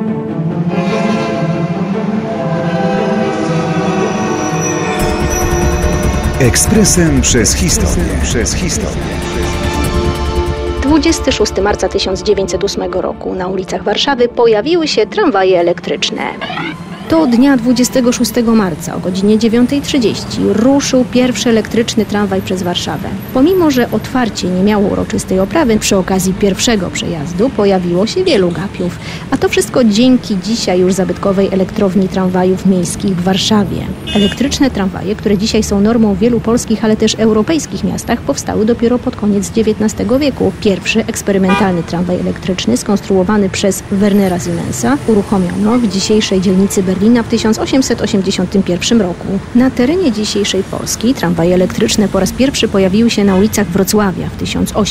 Ekspresem przez historię. 26 marca 1908 roku na ulicach Warszawy pojawiły się tramwaje elektryczne. Do dnia 26 marca o godzinie 9:30 ruszył pierwszy elektryczny tramwaj przez Warszawę. Pomimo że otwarcie nie miało uroczystej oprawy, przy okazji pierwszego przejazdu pojawiło się wielu gapiów. A to wszystko dzięki dzisiaj już zabytkowej elektrowni tramwajów miejskich w Warszawie. Elektryczne tramwaje, które dzisiaj są normą w wielu polskich, ale też europejskich miastach, powstały dopiero pod koniec XIX wieku. Pierwszy eksperymentalny tramwaj elektryczny skonstruowany przez Wernera Siemensa uruchomiono w dzisiejszej dzielnicy Berlina w 1881 roku. Na terenie dzisiejszej Polski tramwaje elektryczne po raz pierwszy pojawiły się na ulicach Wrocławia w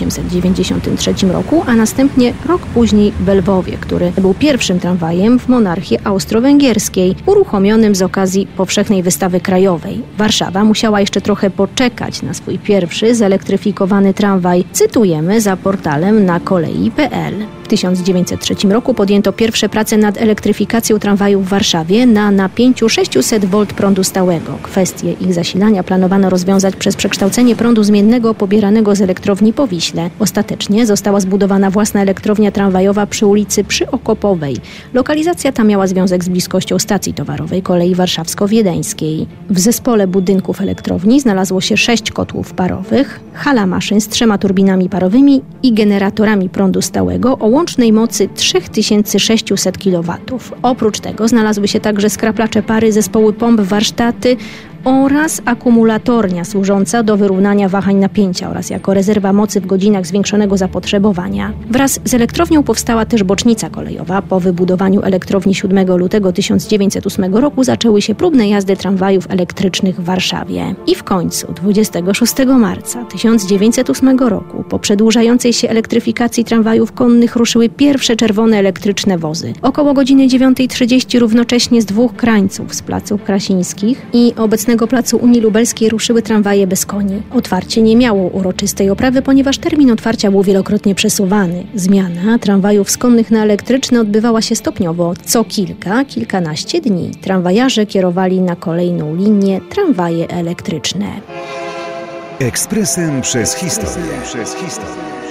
1893 roku, a następnie rok później w Lwowie, który był pierwszym tramwajem w monarchii austro-węgierskiej, uruchomionym z okazji powszechnej wystawy krajowej. Warszawa musiała jeszcze trochę poczekać na swój pierwszy zelektryfikowany tramwaj. Cytujemy za portalem nakolei.pl. W 1903 roku podjęto pierwsze prace nad elektryfikacją tramwajów w Warszawie na napięciu 600 V prądu stałego. Kwestię ich zasilania planowano rozwiązać przez przekształcenie prądu zmiennego pobieranego z elektrowni po Wiśle. Ostatecznie została zbudowana własna elektrownia tramwajowa przy ulicy Przyokopowej. Lokalizacja ta miała związek z bliskością stacji towarowej kolei warszawsko-wiedeńskiej. W zespole budynków elektrowni znalazło się 6 kotłów parowych, hala maszyn z 3 turbinami parowymi i generatorami prądu stałego o łącznej mocy 3600 kW. Oprócz tego znalazły się także skraplacze pary, zespoły pomp, warsztaty oraz akumulatornia służąca do wyrównania wahań napięcia oraz jako rezerwa mocy w godzinach zwiększonego zapotrzebowania. Wraz z elektrownią powstała też bocznica kolejowa. Po wybudowaniu elektrowni 7 lutego 1908 roku zaczęły się próbne jazdy tramwajów elektrycznych w Warszawie. I w końcu 26 marca 1908 roku po przedłużającej się elektryfikacji tramwajów konnych ruszyły pierwsze czerwone elektryczne wozy. Około godziny 9:30 równocześnie z 2 krańców z placów Krasińskich i obecnego placu Unii Lubelskiej ruszyły tramwaje bez koni. Otwarcie nie miało uroczystej oprawy, ponieważ termin otwarcia był wielokrotnie przesuwany. Zmiana tramwajów z konnych na elektryczne odbywała się stopniowo. Co kilkanaście dni tramwajarze kierowali na kolejną linię tramwaje elektryczne. Ekspresem przez historię.